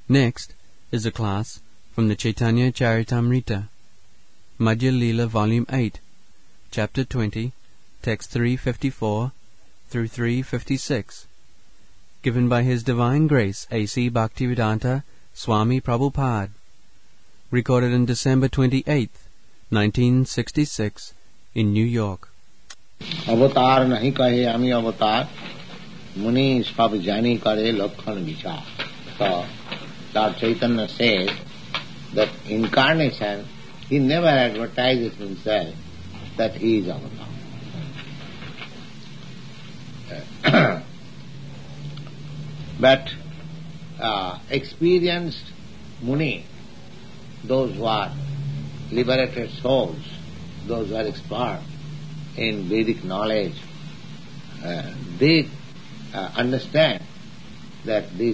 Next is a class from the Chaitanya Charitamrita, Madhya Leela Volume 8, Chapter 20, Text 354 through 356, given by His Divine Grace A.C. Bhaktivedanta Swami Prabhupada, recorded on December 28th, 1966, in New York. अवतार नहीं कहे आमी अवतार मुनि सब जानी करे लक्षण विचार. So Lord Chaitanya says that incarnation, he never advertises himself that he is avatar. But experienced muni, those who are liberated souls, those who are expert in Vedic knowledge, they understand that this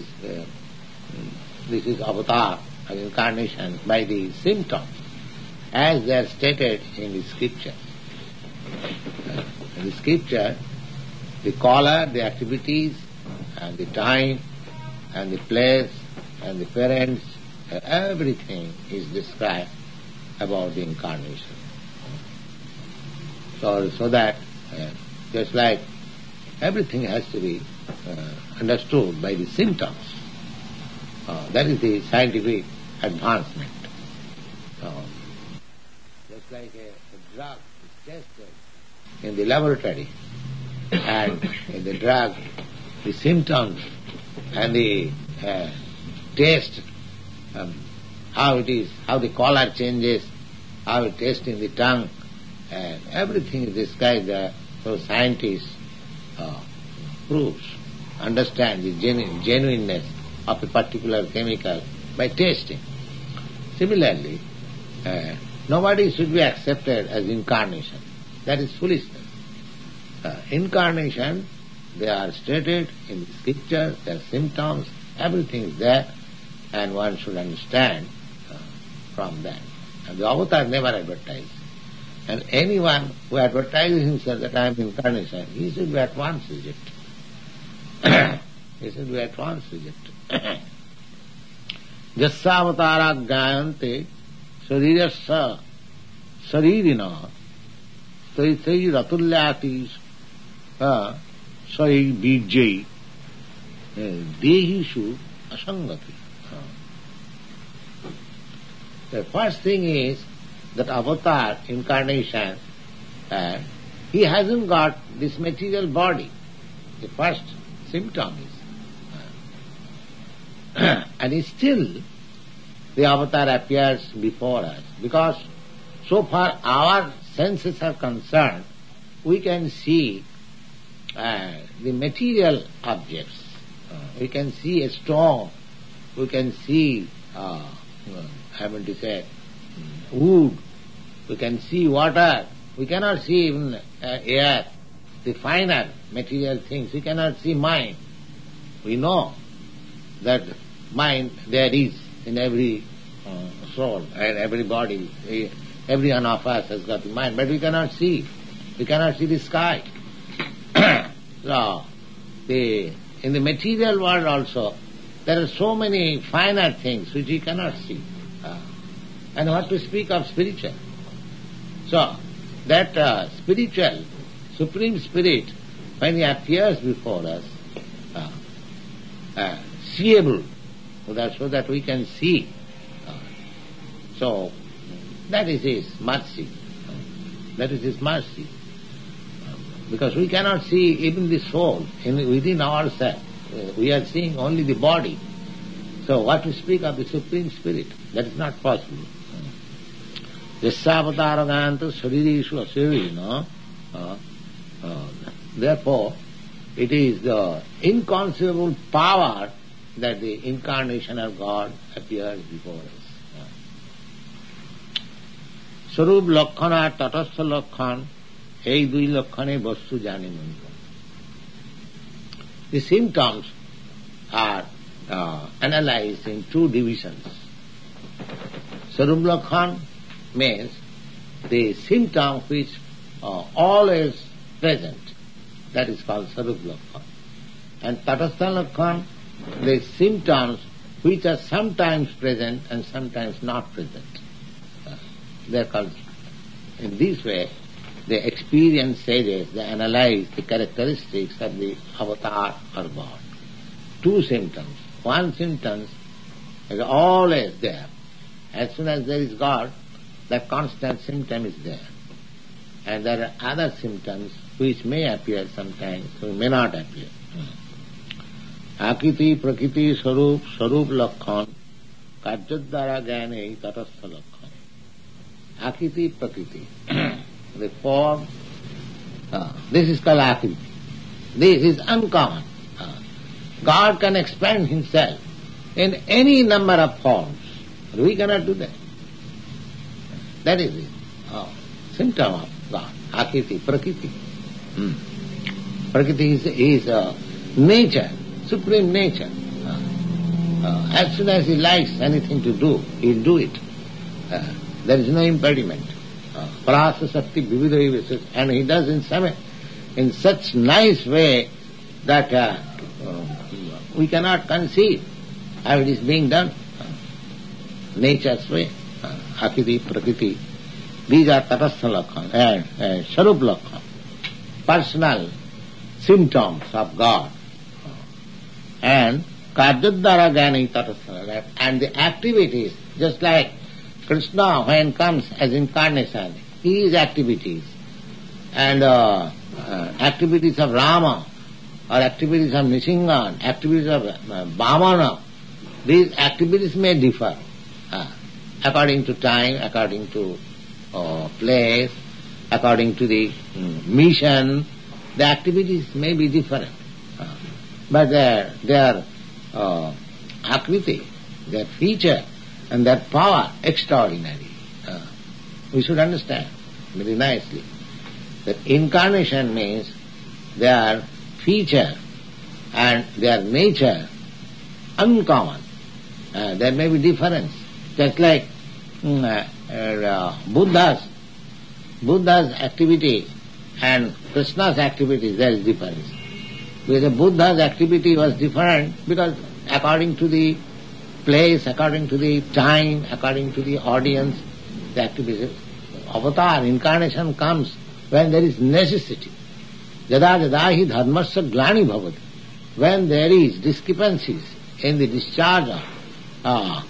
is avatar, an incarnation, by the symptoms, as they are stated in the scripture. In the scripture, the color, the activities, and the time, and the place, and the parents, everything is described about the incarnation. So that just like everything has to be understood by the symptoms. That is the scientific advancement. Just like a drug is tested in the laboratory, and in the drug, the symptoms and the taste, how it is, how the color changes, how it tastes in the tongue, and everything is described there, so scientists understand the genuineness of a particular chemical by tasting. Similarly, nobody should be accepted as incarnation. That is foolishness. Incarnation, they are stated in the scripture, their symptoms, everything is there, and one should understand from that. And the avatar never advertises. And anyone who advertises himself that I am incarnation, he should be at once rejected. He should be at once rejected. Jasyavatara gayante sharirasya sharirina taithai ratulyati sai bijai dehishu asangati. The first thing is that avatar, incarnation, he hasn't got this material body. The first symptom is. And still the avatar appears before us, because so far our senses are concerned, we can see the material objects. We can see a stone, we can see, wood, we can see water, we cannot see even air, the finer material things, we cannot see mind. We know that mind there is in every soul and every body. Every one of us has got the mind, but we cannot see. We cannot see the sky. So, in the material world also, there are so many finer things which we cannot see. And what to speak of spiritual? So, that spiritual, Supreme Spirit, when He appears before us, seeable, so that we can see. So, that is His mercy. That is His mercy. Because we cannot see even the soul within ourselves. We are seeing only the body. So what to speak of the Supreme Spirit? That is not possible. Jasyavataraganto sharirishu asirino. Therefore, it is the inconceivable power that the incarnation of God appears before us. Swarup Lakshan আর তটস্থ লক্ষণ, এই দুই লক্ষণে বস্তু জানে মন. The symptoms are analyzed in two divisions. Swarup Lakshan means the symptom which always present, that is called Swarup Lakshan. And Tatastha Lakshan, the symptoms which are sometimes present and sometimes not present. They are called. In this way, the experienced sages, they analyze the characteristics of the avatar or God. Two symptoms. One symptom is always there. As soon as there is God, that constant symptom is there. And there are other symptoms which may appear sometimes, which may not appear. Akiti, Prakriti, Sarup, Sarup Lakkhan, Karjaddara Jnane, Tatastha Lakkhan. Akiti, Prakriti. The form, this is called Akiti. This is uncommon. God can expand Himself in any number of forms. We cannot do that. That is the symptom of God. Akiti, Prakriti. Prakriti is nature, supreme nature. As soon as He likes anything to do, He'll do it. There is no impediment. Prasa Sakti Vividha, and He does in such nice way that we cannot conceive how it is being done. Nature's way. Akiti, Prakriti. These are Tatastha Lakkhan and Sarup Lakkhan. Personal symptoms of God. And Karjaddara Jnane Tatastha. And the activities, just like Krishna when comes as incarnation, his activities and activities of Rama or activities of Nishingan, activities of Vamana, these activities may differ according to time, according to place, according to the mission. The activities may be different, but their akriti, their feature and their power extraordinary. We should understand very nicely that incarnation means their feature and their nature uncommon. There may be difference. Just like Buddha's activity and Krishna's activity, there is difference. Because Buddha's activity was different because according to the place, according to the time, according to the audience, the activity. Avatar, incarnation comes when there is necessity. Yada yada hi dharmasya glani bhavati. When there is discrepancies in the discharge of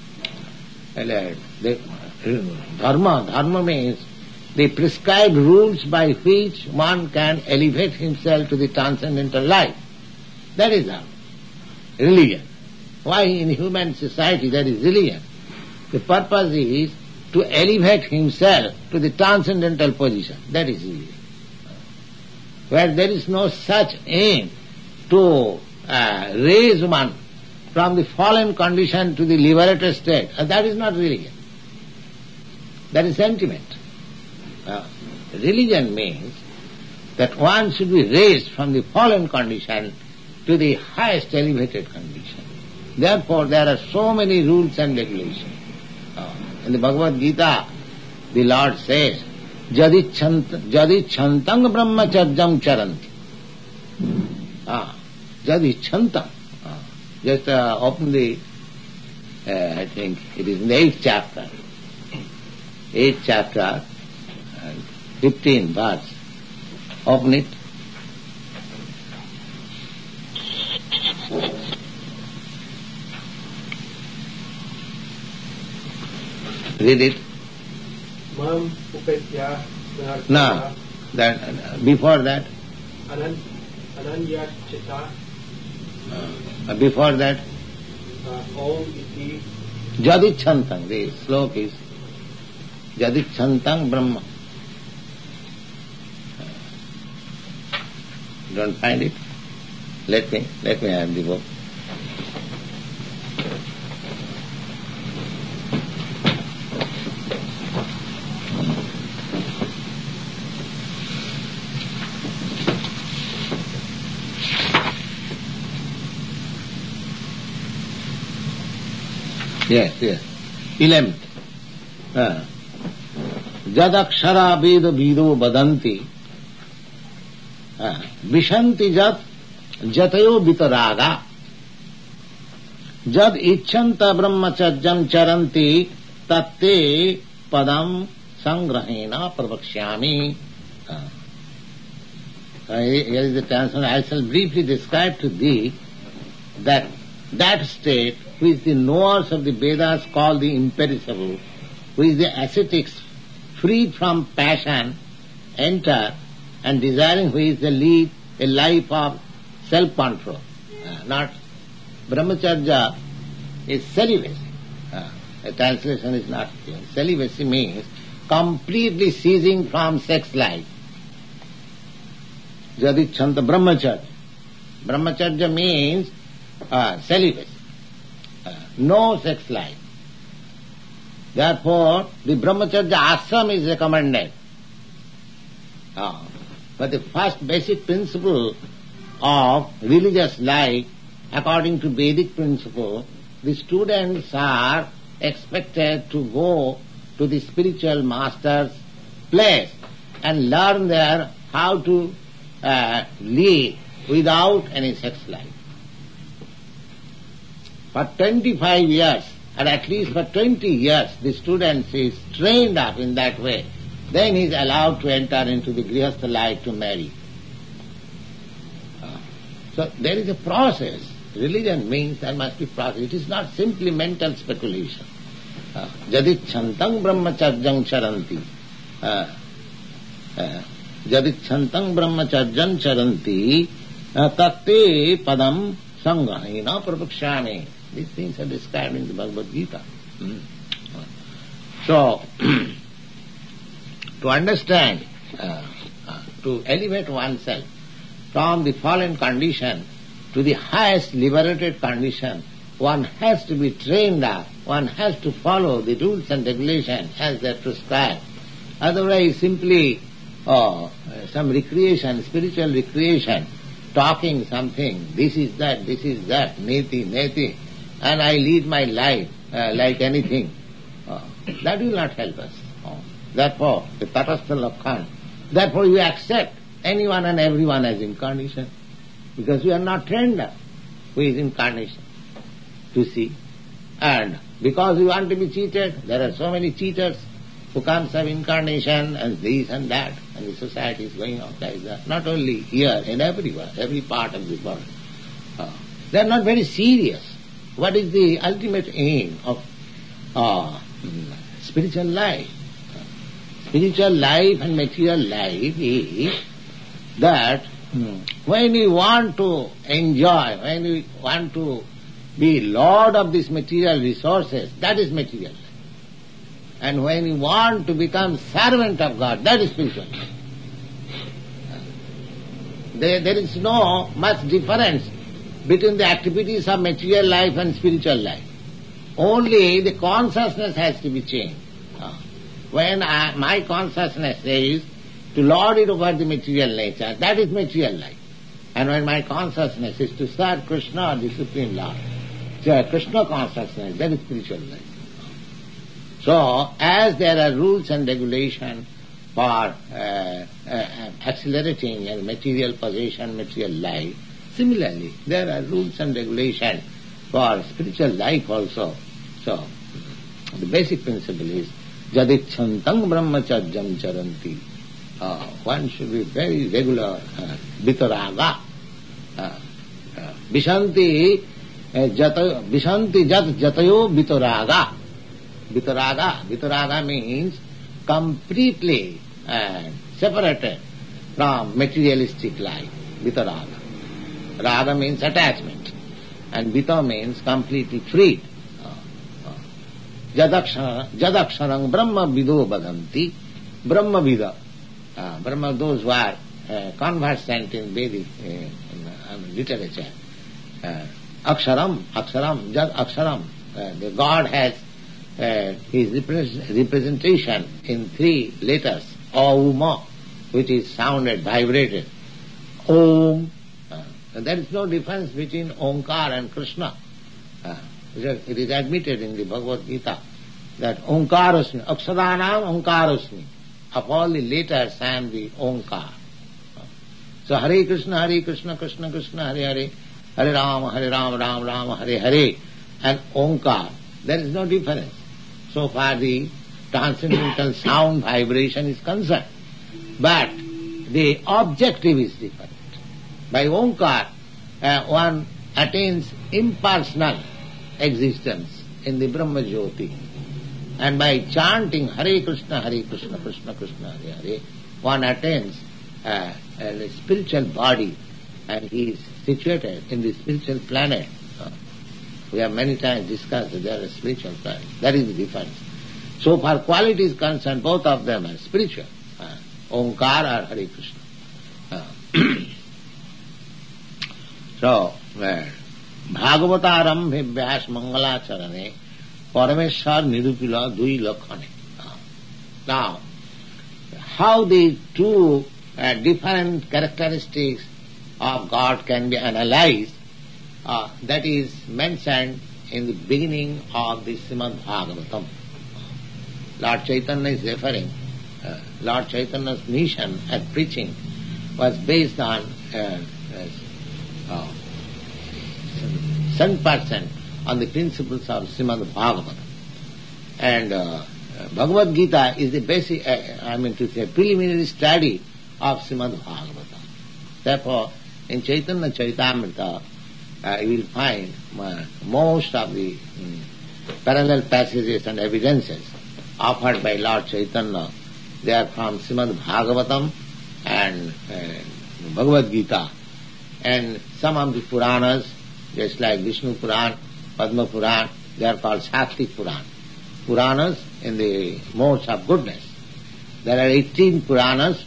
the dharma means the prescribed rules by which one can elevate himself to the transcendental life. That is dharma. Religion. Why in human society there is religion? The purpose is to elevate himself to the transcendental position. That is religion. Where there is no such aim to raise one from the fallen condition to the liberated state, that is not religion. That is sentiment. Religion means that one should be raised from the fallen condition to the highest elevated condition. Therefore, there are so many rules and regulations. In the Bhagavad Gita, the Lord says, Jadichantang brahmacharjam charanti. Jadichantang. Just open the, I think it is in the 8th chapter. 8th chapter, 15th verse. Open it. Read it. Mam upetya No, that, before that. Ananya Chitta. Before that. Om iti. Jadichantang. The sloka is Jadichantang Brahma. Don't find it? Let me have the book. Yes. 11th. Jadakshara Veda Vido Badanti Vishanti Jat Jatayo Vitaraga Jad ichchanta brahmacharyam charanti tatte padam sangrahena pravakshyami. Here is the translation. I shall briefly describe to thee that state which the knowers of the Vedas call the imperishable, which the ascetics freed from passion enter, and desiring which they lead a life of self-control. Not brahmacharya is celibacy. A translation is not clear. Celibacy means completely ceasing from sex life. Jadichanta brahmacharya. Brahmacharya means celibacy. No sex life. Therefore, the brahmacharya ashram is recommended. But the first basic principle of religious life, according to Vedic principle, the students are expected to go to the spiritual master's place and learn there how to live without any sex life. For 25 years, or at least for 20 years, the student is trained up in that way. Then he is allowed to enter into the grihastha life to marry. So there is a process. Religion means there must be process. It is not simply mental speculation. Jadichchantang brahmacharyam charanti. Jadichchantang brahmacharyam charanti tatte padam sangrahena pravakshyami. These things are described in the Bhagavad Gita. So, to understand, to elevate oneself from the fallen condition to the highest liberated condition, one has to be trained up, one has to follow the rules and regulations as they are prescribed. Otherwise, simply some recreation, spiritual recreation, talking something, this is that, neti, neti, and I lead my life like anything, that will not help us. Therefore, the tatastha lakhan, therefore you accept anyone and everyone as incarnation, because we are not trained up who is incarnation to see. And because we want to be cheated, there are so many cheaters who comes of incarnation and this and that, and the society is going on like that. Not only here, in everywhere, every part of the world. They are not very serious. What is the ultimate aim of spiritual life? Spiritual life and material life is that when we want to enjoy, when we want to be lord of these material resources, that is material life. And when we want to become servant of God, that is spiritual life. There is no much difference between the activities of material life and spiritual life. Only the consciousness has to be changed. When my consciousness is to lord it over the material nature, that is material life. And when my consciousness is to serve Krishna, the Supreme Lord, so Krishna consciousness, that is spiritual life. So, as there are rules and regulations for accelerating a material possession, material life, similarly, there are rules and regulations for spiritual life also. So, the basic principle is jadichchantang brahmacharyam charanti. One should be very regular, vitaraga. Vishanti jat jatayo vitaraga. Vitaraga means completely separated from materialistic life. Vitaraga. Raga means attachment. And vita means completely freed. Jadaksharang brahma vido badanti. Brahma vida. Brahma, those who are conversant in Vedic literature. Aksharam, Jad Aksharam. The God has his representation in 3 letters. Auma, which is sounded, vibrated. Om. There is no difference between Omkar and Krishna. It is admitted in the Bhagavad Gita that Omkarasmi, Aksadanam Omkarasmi. Of all the letters I am the Omkar. So Hare Krishna, Krishna Krishna, Hare Hare, Hare Rama, Ram Rama, Hare Hare. and Omkar, there is no difference. So far the transcendental sound vibration is concerned. But the objective is different. By Omkar, one attains impersonal existence in the Brahma Jyoti. And by chanting Hare Krishna, Krishna Krishna, Hare Hare, one attains a spiritual body, and he is situated in the spiritual planet. We have many times discussed that there are spiritual planets. That is the difference. So far quality is concerned, both of them are spiritual. Omkar or Hare Krishna. So, Bhagavatarambhe Vyas Mangalacharane Parameshwar Nirupila Dui Lakhane. Now, how the two different characteristics of God can be analyzed, that is mentioned in the beginning of the Srimad Bhagavatam. Lord Chaitanya is referring, Lord Chaitanya's mission at preaching was based on 7% on the principles of Srimad Bhagavatam. And Bhagavad Gita is the basic, preliminary study of Srimad Bhagavatam. Therefore, in Chaitanya Charitamrita, you will find most of the parallel passages and evidences offered by Lord Chaitanya. They are from Srimad Bhagavatam and Bhagavad Gita. And some of the Puranas, just like Vishnu Puran, Padma Puran, they are called Sattvic Puran. Puranas in the modes of goodness. There are 18 Puranas,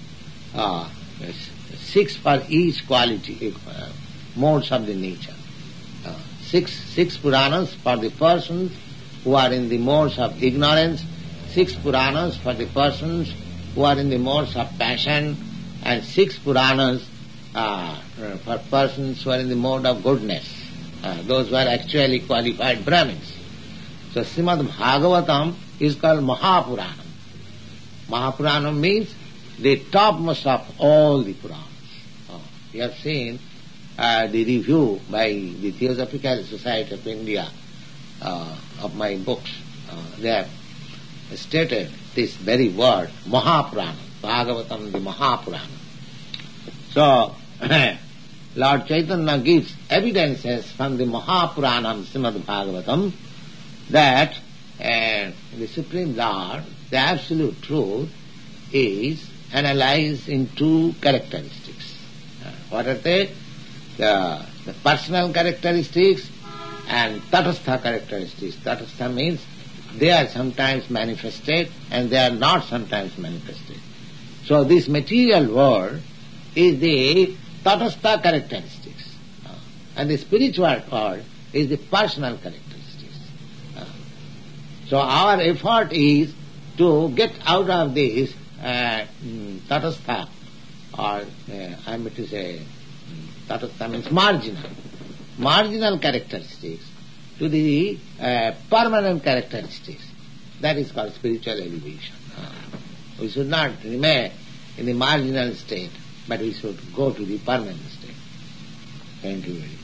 6 for each quality, modes of the nature. Six Puranas for the persons who are in the modes of ignorance, 6 Puranas for the persons who are in the modes of passion, and 6 Puranas for persons who are in the mode of goodness. Those who are actually qualified Brahmins. So Srimad Bhagavatam is called Mahapuranam. Mahapuranam means the topmost of all the Puranas. We have seen the review by the Theosophical Society of India of my books. They have stated this very word, Mahapuranam. Bhagavatam, the Mahapuranam. So, Lord Chaitanya gives evidences from the Mahapuranam Srimad Bhagavatam that the Supreme Lord, the Absolute Truth, is analyzed in 2 characteristics. What are they? The personal characteristics and Tatastha characteristics. Tatastha means they are sometimes manifested and they are not sometimes manifested. So this material world is the Tatastha characteristics. And the spiritual world is the personal characteristics. So our effort is to get out of this Tatastha, or I mean to say, Tatastha means marginal characteristics to the permanent characteristics. That is called spiritual elevation. We should not remain in the marginal state, but we should go to the permanent state. Thank you very much.